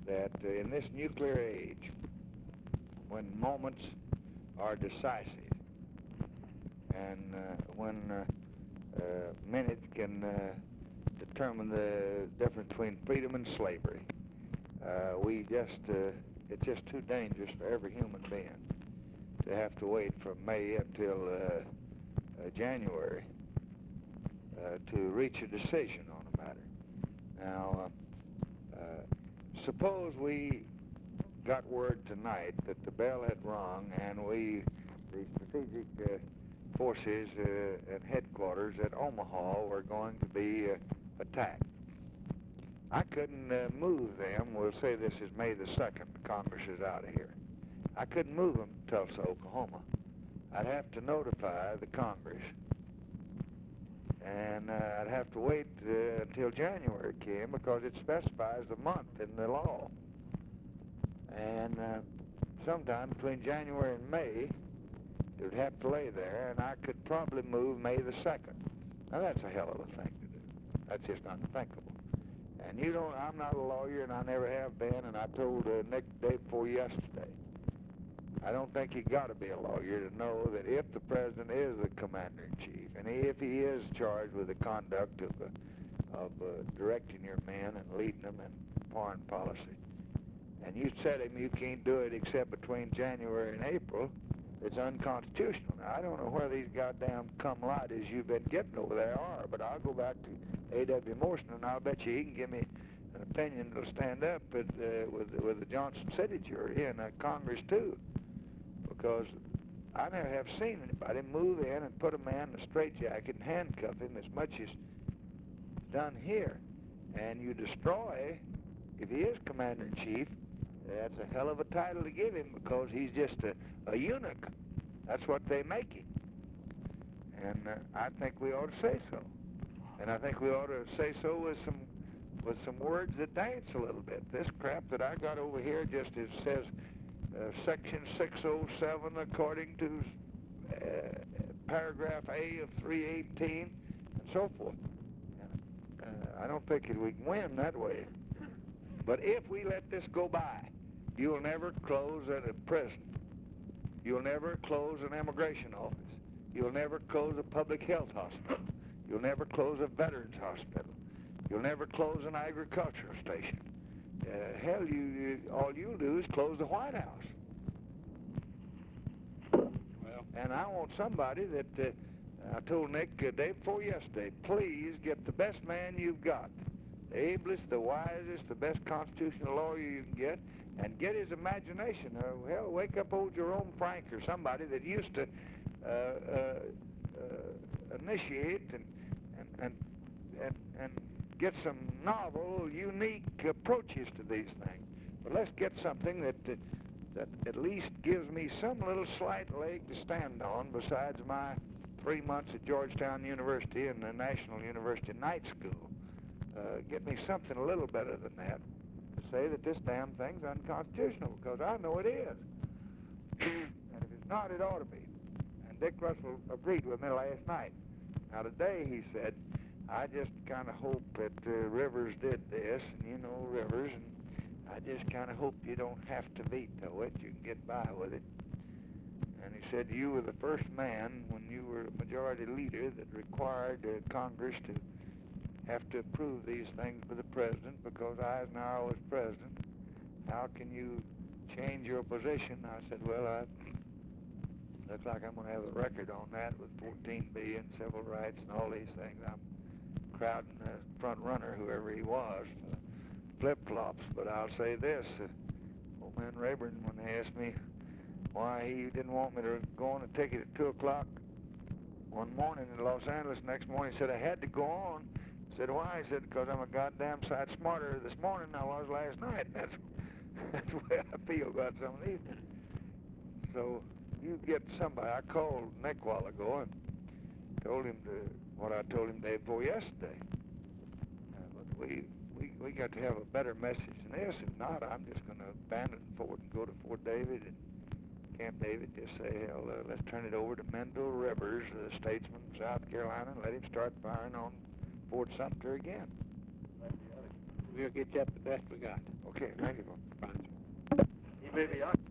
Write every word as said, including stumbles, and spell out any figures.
that uh, in this nuclear age, when moments are decisive, and uh, when uh, uh, minutes can uh, determine the difference between freedom and slavery, uh, we just, uh, it's just too dangerous for every human being to have to wait from May until uh, uh, January uh, to reach a decision on a matter. Now, uh, uh, suppose we got word tonight that the bell had rung and we, the strategic uh, forces uh, at headquarters at Omaha were going to be uh, attacked. I couldn't uh, move them. We'll say this is May the second. Congress is out of here. I couldn't move them to Tulsa, Oklahoma. I'd have to notify the Congress, and uh, I'd have to wait uh, until January came because it specifies the month in the law. And uh, sometime between January and May, it would have to lay there, and I could probably move May the second. Now that's a hell of a thing to do. That's just unthinkable. And you don't, I'm not a lawyer, and I never have been, and I told uh, Nick the day before yesterday, I don't think you got to be a lawyer to know that if the president is the commander-in-chief, and if he is charged with the conduct of, uh, of uh, directing your men and leading them in foreign policy, and you said him you can't do it except between January and April, it's unconstitutional. Now, I don't know where these goddamn cum-laudes you've been getting over there are, but I'll go back to A W Morrison, and I'll bet you he can give me an opinion that'll stand up with, uh, with, with the Johnson City jury and uh, Congress, too. Because I never have seen anybody move in and put a man in a straitjacket and handcuff him as much as done here. And you destroy, if he is commander-in-chief, that's a hell of a title to give him because he's just a, a eunuch. That's what they make him. And uh, I think we ought to say so. And I think we ought to say so with some with some words that dance a little bit. This crap that I got over here just it says uh, Section six oh seven according to uh, paragraph A of three eighteen and so forth. And, uh, I don't think we can win that way. But if we let this go by, you'll never close a prison. You'll never close an immigration office. You'll never close a public health hospital. You'll never close a veterans hospital. You'll never close an agricultural station. Uh, hell, you, you all you'll do is close the White House. Well, and I want somebody that uh, I told Nick the day before yesterday, please get the best man you've got. The ablest, the wisest, the best constitutional lawyer you can get, and get his imagination. Uh, hell, wake up old Jerome Frank or somebody that used to uh, uh, uh, initiate and and, and and and get some novel, unique approaches to these things. But let's get something that that, that at least gives me some little slight leg to stand on besides my three months at Georgetown University and the National University Night School. Uh, get me something a little better than that to say that this damn thing's unconstitutional, because I know it is. And if it's not, it ought to be. And Dick Russell agreed with me last night. Now today he said, I just kind of hope that uh, Rivers did this, and you know Rivers, and I just kind of hope you don't have to veto it, you can get by with it. And he said you were the first man when you were a majority leader that required uh, Congress to have to approve these things with the president because Eisenhower was president. How can you change your position? I said, well, I looks like I'm going to have a record on that with fourteen billion civil rights and all these things. I'm crowding the front runner, whoever he was, uh, flip-flops. But I'll say this, uh, old man Rayburn, when they asked me why he didn't want me to go on a ticket at two o'clock one morning in Los Angeles, next morning he said I had to go on. I said, why? He said, because I'm a goddamn sight smarter this morning than I was last night. That's, that's the way I feel about some of these things. So you get somebody. I called Nick a while ago and told him to, what I told him day before yesterday. Uh, but we, we, we got to have a better message than this. If not, I'm just going to abandon Fort and go to Fort David and Camp David. Just say, hell, uh, let's turn it over to Mendel Rivers, the statesman from South Carolina, and let him start firing on Fort Sumter again. We we'll get you up the best we got. Okay, thank you. Roger. You may be out.